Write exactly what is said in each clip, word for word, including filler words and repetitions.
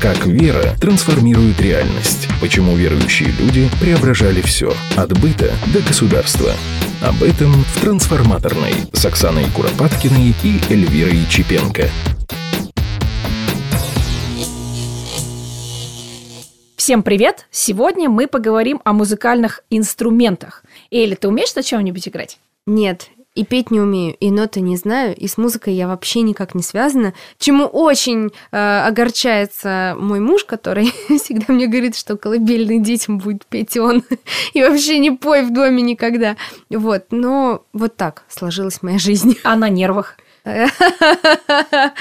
Как вера трансформирует реальность. Почему верующие люди преображали все. От быта до государства. Об этом в «Трансформаторной» с Оксаной Куропаткиной и Эльвирой Чепенко. Всем привет! Сегодня мы поговорим о музыкальных инструментах. Эля, ты умеешь на чем-нибудь играть? Нет, и петь не умею, и ноты не знаю, и с музыкой я вообще никак не связана, чему очень э, огорчается мой муж, который всегда мне говорит, что колыбельные детям будет петь он, и вообще не пой в доме никогда. Вот, но вот так сложилась моя жизнь. А на нервах? Это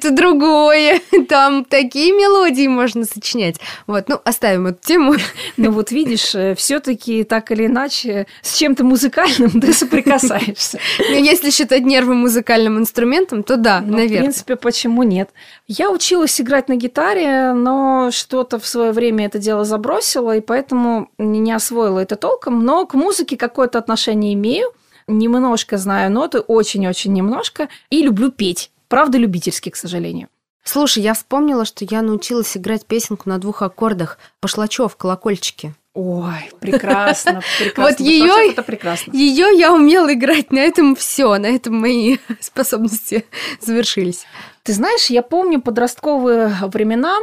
другое. Там такие мелодии можно сочинять. Вот, ну, оставим эту тему. Ну, вот видишь, все-таки так или иначе с чем-то музыкальным ты соприкасаешься. Ну, если считать нервы музыкальным инструментом, то да, ну, наверное. В принципе, почему нет? Я училась играть на гитаре, но что-то в свое время это дело забросила, и поэтому не освоила это толком. Но к музыке какое-то отношение имею. Немножко знаю ноты, очень-очень немножко, и люблю петь. Правда, любительски, к сожалению. Слушай, я вспомнила, что я научилась играть песенку на двух аккордах. Пошлачёв, колокольчики. Ой, прекрасно, прекрасно. Вот ее, это прекрасно. Ее я умела играть, на этом все, на этом мои способности завершились. Ты знаешь, я помню подростковые времена,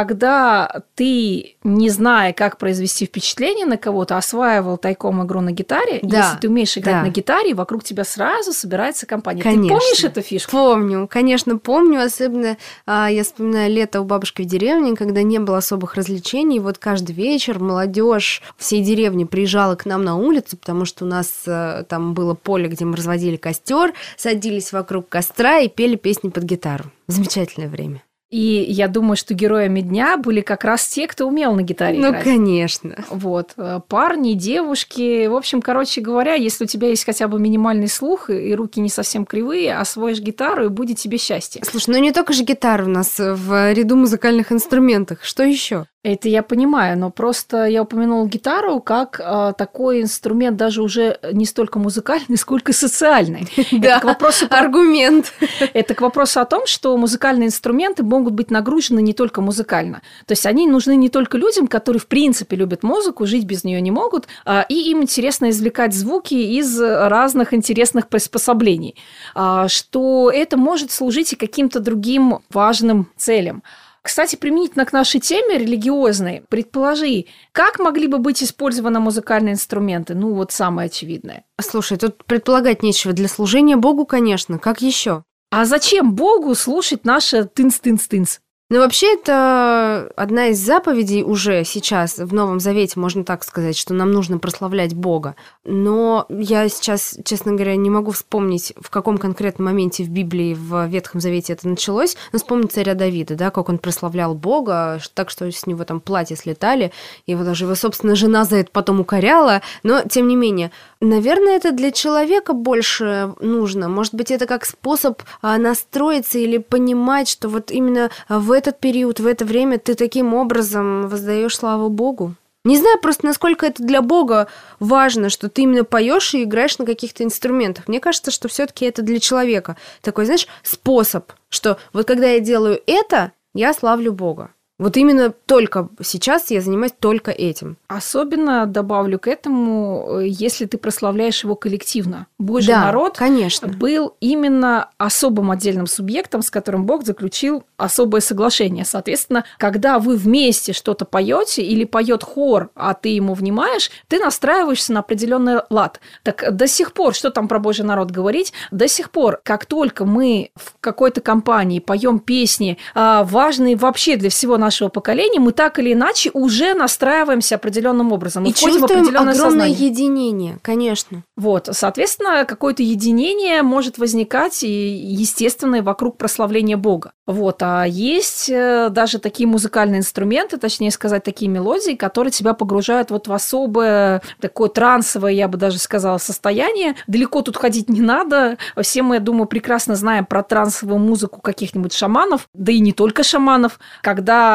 когда ты, не зная, как произвести впечатление на кого-то, осваивал тайком игру на гитаре. Да, если ты умеешь играть да. на гитаре, вокруг тебя сразу собирается компания. Конечно. Ты помнишь эту фишку? Помню, конечно, помню. Особенно а, я вспоминаю лето у бабушки в деревне, когда не было особых развлечений. Вот каждый вечер молодежь всей деревни приезжала к нам на улицу, потому что у нас а, там было поле, где мы разводили костер, садились вокруг костра и пели песни под гитару. Замечательное время. И я думаю, что героями дня были как раз те, кто умел на гитаре ну, играть. Ну, конечно. Вот. Парни, девушки. В общем, короче говоря, если у тебя есть хотя бы минимальный слух и руки не совсем кривые, освоишь гитару, и будет тебе счастье. Слушай, ну не только же гитара у нас в ряду музыкальных инструментов. Что еще? Это я понимаю, но просто я упомянула гитару как э, такой инструмент даже уже не столько музыкальный, сколько социальный. Да, это к вопросу про... аргумент. Это к вопросу о том, что музыкальные инструменты могут быть нагружены не только музыкально. То есть они нужны не только людям, которые в принципе любят музыку, жить без нее не могут, э, и им интересно извлекать звуки из разных интересных приспособлений, э, что это может служить и каким-то другим важным целям. Кстати, применительно к нашей теме религиозной, предположи, как могли бы быть использованы музыкальные инструменты? Ну, вот самое очевидное. Слушай, тут предполагать нечего. Для служения Богу, конечно. Как еще? А зачем Богу слушать наше тынц-тынц-тынц? Ну, вообще, это одна из заповедей уже сейчас в Новом Завете, можно так сказать, что нам нужно прославлять Бога. Но я сейчас, честно говоря, не могу вспомнить, в каком конкретном моменте в Библии, в Ветхом Завете это началось. Но вспомни царя Давида, да, как он прославлял Бога, так что с него там платья слетали, и его даже его собственная жена за это потом укоряла. Но, тем не менее, наверное, это для человека больше нужно. Может быть, это как способ настроиться или понимать, что вот именно в этот период, в это время ты таким образом воздаешь славу Богу. Не знаю просто, насколько это для Бога важно, что ты именно поешь и играешь на каких-то инструментах. Мне кажется, что все-таки это для человека такой, знаешь, способ, что вот когда я делаю это, я славлю Бога. Вот именно только сейчас я занимаюсь только этим. Особенно добавлю к этому, если ты прославляешь его коллективно. Божий да, народ конечно. был именно особым отдельным субъектом, с которым Бог заключил особое соглашение. Соответственно, когда вы вместе что-то поете или поет хор, а ты ему внимаешь, ты настраиваешься на определенный лад. Так до сих пор, что там про Божий народ говорить, до сих пор, как только мы в какой-то компании поем песни, важные вообще для всего нашего нашего поколения, мы так или иначе уже настраиваемся определенным образом. Мы и входим в чувствуем определенное огромное сознание. единение, конечно. Вот, соответственно, какое-то единение может возникать и естественное вокруг прославления Бога. Вот, а есть даже такие музыкальные инструменты, точнее сказать, такие мелодии, которые тебя погружают вот в особое такое трансовое, я бы даже сказала, состояние. Далеко тут ходить не надо. Все мы, я думаю, прекрасно знаем про трансовую музыку каких-нибудь шаманов, да и не только шаманов, когда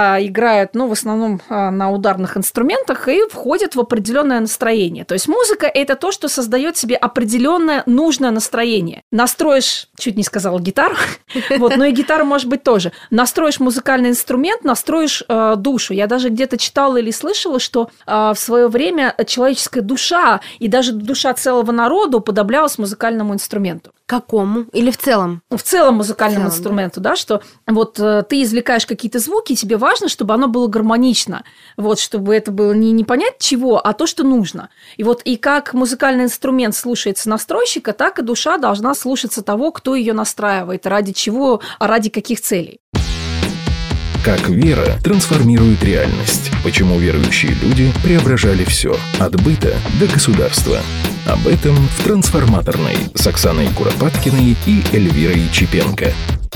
когда играют, ну, в основном на ударных инструментах и входят в определенное настроение. То есть музыка – это то, что создает себе определенное нужное настроение. Настроишь, чуть не сказала гитару, вот, но и гитара может быть тоже. Настроишь музыкальный инструмент, настроишь э, душу. Я даже где-то читала или слышала, что э, в свое время человеческая душа и даже душа целого народа уподоблялась музыкальному инструменту. Какому? Или в целом? В целом музыкальному в целом, инструменту, да? да, что вот э, ты извлекаешь какие-то звуки, и тебе важно, чтобы оно было гармонично, вот, чтобы это было не, не понять чего, а то, что нужно. И вот и как музыкальный инструмент слушается настройщика, так и душа должна слушаться того, кто ее настраивает, ради чего, ради каких целей. Как вера трансформирует реальность. Почему верующие люди преображали все, от быта до государства. Об этом в «Трансформаторной» с Оксаной Куропаткиной и Эльвирой Чепенко.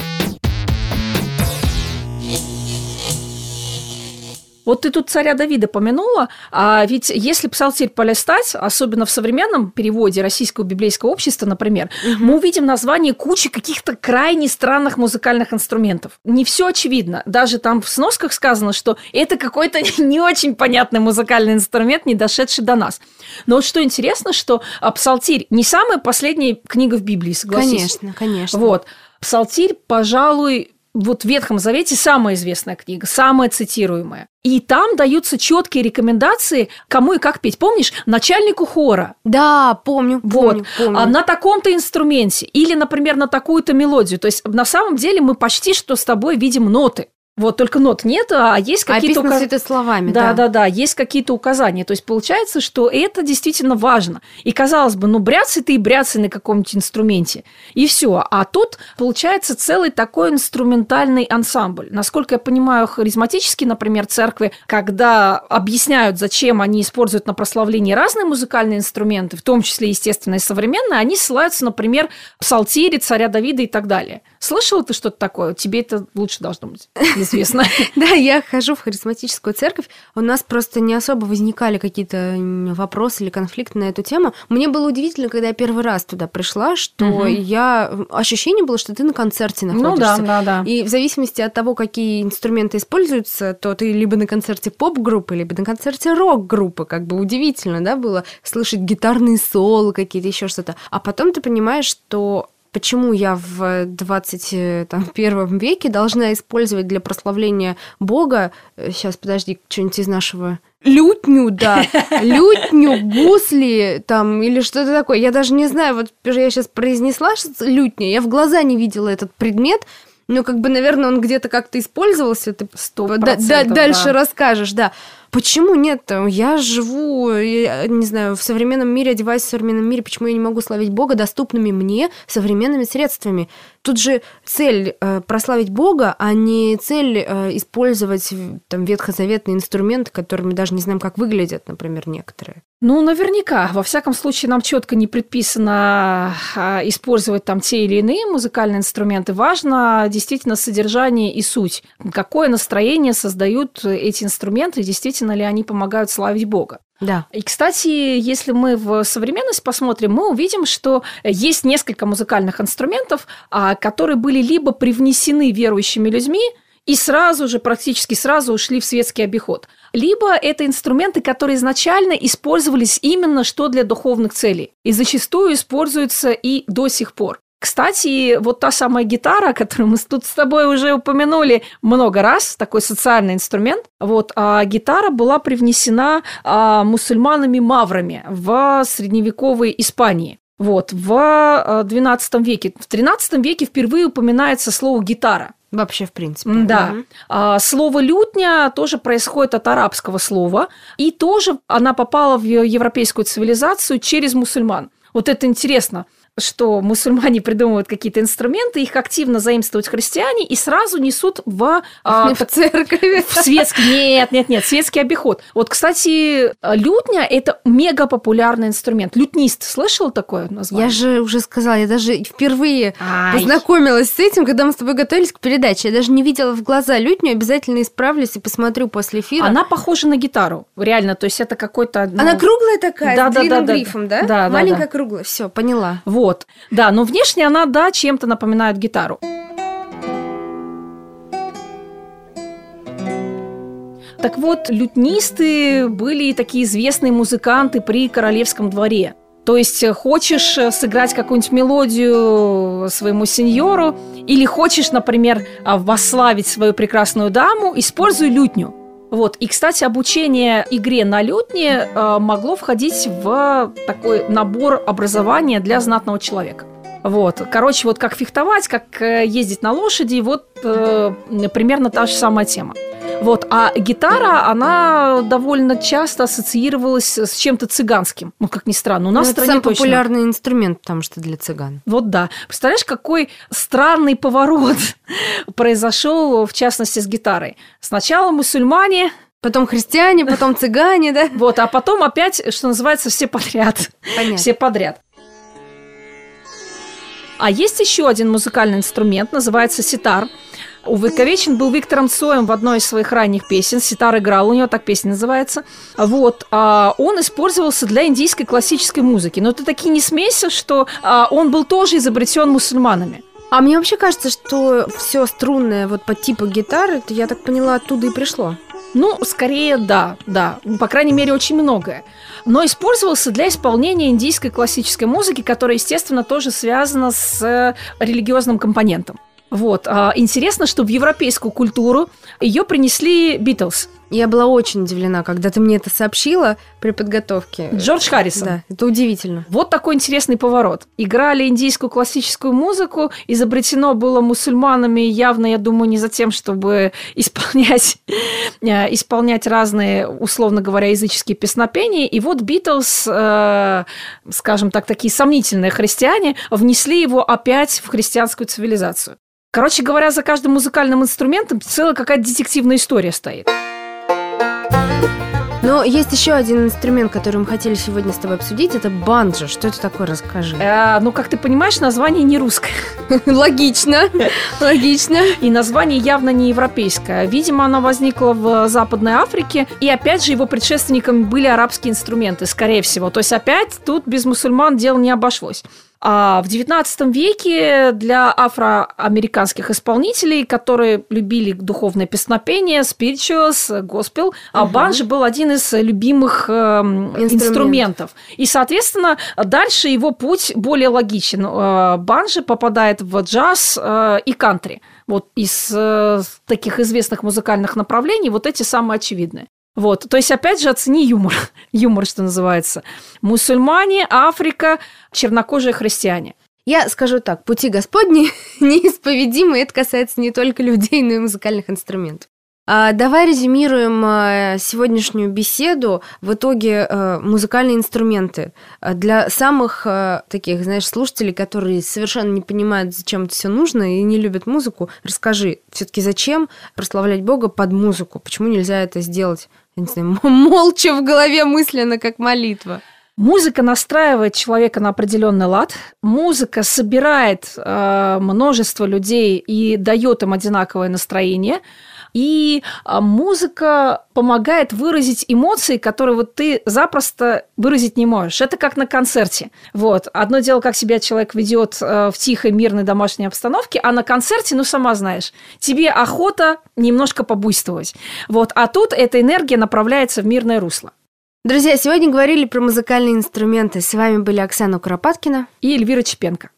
Вот ты тут царя Давида помянула, а ведь если псалтирь полистать, особенно в современном переводе Российского библейского общества, например, угу. мы увидим название кучи каких-то крайне странных музыкальных инструментов. Не все очевидно. Даже там в сносках сказано, что это какой-то не очень понятный музыкальный инструмент, не дошедший до нас. Но вот что интересно, что псалтирь не самая последняя книга в Библии, согласись. Конечно, конечно. Вот. Псалтирь, пожалуй, вот в Ветхом Завете самая известная книга, самая цитируемая. И там даются четкие рекомендации, кому и как петь. Помнишь, начальнику хора? Да, помню, помню, вот, помню. А на таком-то инструменте или, например, на такую-то мелодию. То есть на самом деле мы почти что с тобой видим ноты. Вот только нот нет, а есть какие-то указания. Описано указ... словами, да, да. Да, да, есть какие-то указания. То есть получается, что это действительно важно. И казалось бы, ну бряцай ты и бряцай на каком-нибудь инструменте. И все. А тут получается целый такой инструментальный ансамбль. Насколько я понимаю, харизматические, например, церкви, когда объясняют, зачем они используют на прославлении разные музыкальные инструменты, в том числе, естественно, и современные, они ссылаются, например, псалтири, царя Давида и так далее. Слышала ты что-то такое? Тебе это лучше должно быть известно. Да, я хожу в харизматическую церковь. У нас просто не особо возникали какие-то вопросы или конфликты на эту тему. Мне было удивительно, когда я первый раз туда пришла, что угу. я... ощущение было, что ты на концерте находишься. Ну да, да, да. И в зависимости от того, какие инструменты используются, то ты либо на концерте поп-группы, либо на концерте рок-группы. Как бы удивительно, да, было слышать гитарные соло какие-то, еще что-то. А потом ты понимаешь, что... Почему я в двадцать первом веке должна использовать для прославления Бога, сейчас, подожди, что-нибудь из нашего... Лютню, да, лютню, гусли там или что-то такое. Я даже не знаю, вот я сейчас произнесла лютня, я в глаза не видела этот предмет, но как бы, наверное, он где-то как-то использовался, ты да, да, дальше да. расскажешь, да. Почему нет? Я живу, я, не знаю, в современном мире, одеваюсь в современном мире, почему я не могу славить Бога доступными мне современными средствами? Тут же цель э, прославить Бога, а не цель э, использовать там ветхозаветные инструменты, которые мы даже не знаем, как выглядят, например, некоторые. Ну, наверняка. Во всяком случае, нам четко не предписано использовать там те или иные музыкальные инструменты. Важно действительно содержание и суть. Какое настроение создают эти инструменты, действительно ли они помогают славить Бога. Да. И, кстати, если мы в современность посмотрим, мы увидим, что есть несколько музыкальных инструментов, которые были либо привнесены верующими людьми, и сразу же, практически сразу ушли в светский обиход. Либо это инструменты, которые изначально использовались именно что для духовных целей. И зачастую используются и до сих пор. Кстати, вот та самая гитара, которую мы тут с тобой уже упомянули много раз, такой социальный инструмент, вот, а гитара была привнесена а, мусульманами-маврами в средневековой Испании. Вот, в двенадцатом веке. В тринадцатом веке впервые упоминается слово «гитара». Вообще, в принципе. Да. Угу. А, слово «лютня» тоже происходит от арабского слова, и тоже она попала в европейскую цивилизацию через мусульман. Вот это интересно, что мусульмане придумывают какие-то инструменты, их активно заимствуют христиане и сразу несут в... А, в церковь. В светский... Нет, нет, нет, светский обиход. Вот, кстати, лютня – это мегапопулярный инструмент. Лютнист. Слышала такое название? Я же уже сказала, я даже впервые Ай. познакомилась с этим, когда мы с тобой готовились к передаче. Я даже не видела в глаза лютню, обязательно исправлюсь и посмотрю после эфира. Она похожа на гитару, реально, то есть это какой-то... Ну... Она круглая такая, да, с да, длинным да, грифом, да? Да, да, маленькая, да. круглая, все, поняла. Вот. Вот, да, но внешне она, да, чем-то напоминает гитару. Так вот, лютнисты были такие известные музыканты при королевском дворе. То есть хочешь сыграть какую-нибудь мелодию своему сеньору или хочешь, например, восславить свою прекрасную даму, используй лютню. Вот. И, кстати, обучение игре на лютне могло входить в такой набор образования для знатного человека. Вот. Короче, вот как фехтовать, как ездить на лошади, вот э, примерно та же самая тема. Вот. А гитара, она довольно часто ассоциировалась с чем-то цыганским. Ну, как ни странно. У нас ну, в стране это самый точно. популярный инструмент, потому что для цыган. Вот да. Представляешь, какой странный поворот произошел, в частности, с гитарой. Сначала мусульмане... Потом христиане, потом цыгане, да? Вот, а потом опять, что называется, все подряд. Понятно. Все подряд. А есть еще один музыкальный инструмент, называется ситар. Увековечен был Виктором Цоем в одной из своих ранних песен. Ситар играл, у него так песня называется. Вот. А он использовался для индийской классической музыки. Но это таки не смейся, что а, он был тоже изобретен мусульманами. А мне вообще кажется, что все струнное вот по типу гитары, это, я так поняла, оттуда и пришло. Ну, скорее, да, да. По крайней мере, очень многое. Но использовался для исполнения индийской классической музыки, которая, естественно, тоже связана с религиозным компонентом. Вот. Интересно, что в европейскую культуру ее принесли Битлз. Я была очень удивлена, когда ты мне это сообщила при подготовке. Джордж Харрисон. Да, это удивительно. Вот такой интересный поворот. Играли индийскую классическую музыку, изобретено было мусульманами явно, я думаю, не за тем, чтобы исполнять, исполнять разные, условно говоря, языческие песнопения. И вот Битлз, э, скажем так, такие сомнительные христиане, внесли его опять в христианскую цивилизацию. Короче говоря, за каждым музыкальным инструментом целая какая-то детективная история стоит. Но есть еще один инструмент, который мы хотели сегодня с тобой обсудить, это банджо. Что это такое, расскажи. Э, ну, как ты понимаешь, название не русское. Логично, логично. И название явно не европейское. Видимо, оно возникло в Западной Африке. И опять же, его предшественниками были арабские инструменты, скорее всего. То есть опять тут без мусульман дело не обошлось. А в девятнадцатом веке для афроамериканских исполнителей, которые любили духовное песнопение, spirituals, госпел, uh-huh. банджо был один из любимых э, Инструмент. инструментов. И, соответственно, дальше его путь более логичен. Э, банджо попадает в джаз э, и кантри. Вот из э, таких известных музыкальных направлений вот эти самые очевидные. Вот, то есть, опять же, оцени юмор, юмор, что называется. Мусульмане, Африка, чернокожие христиане. Я скажу так, пути Господни неисповедимы, это касается не только людей, но и музыкальных инструментов. А, давай резюмируем а, сегодняшнюю беседу. В итоге а, музыкальные инструменты для самых а, таких, знаешь, слушателей, которые совершенно не понимают, зачем это все нужно и не любят музыку. Расскажи, все-таки зачем прославлять Бога под музыку? Почему нельзя это сделать, я не знаю, молча в голове мысленно, как молитва? Музыка настраивает человека на определенный лад. Музыка собирает э, множество людей и дает им одинаковое настроение. И музыка помогает выразить эмоции, которые вот ты запросто выразить не можешь. Это как на концерте. Вот. Одно дело, как себя человек ведет в тихой, мирной домашней обстановке, а на концерте, ну, сама знаешь, тебе охота немножко побуйствовать. Вот. А тут эта энергия направляется в мирное русло. Друзья, сегодня говорили про музыкальные инструменты. С вами были Оксана Куропаткина и Эльвира Чепенко.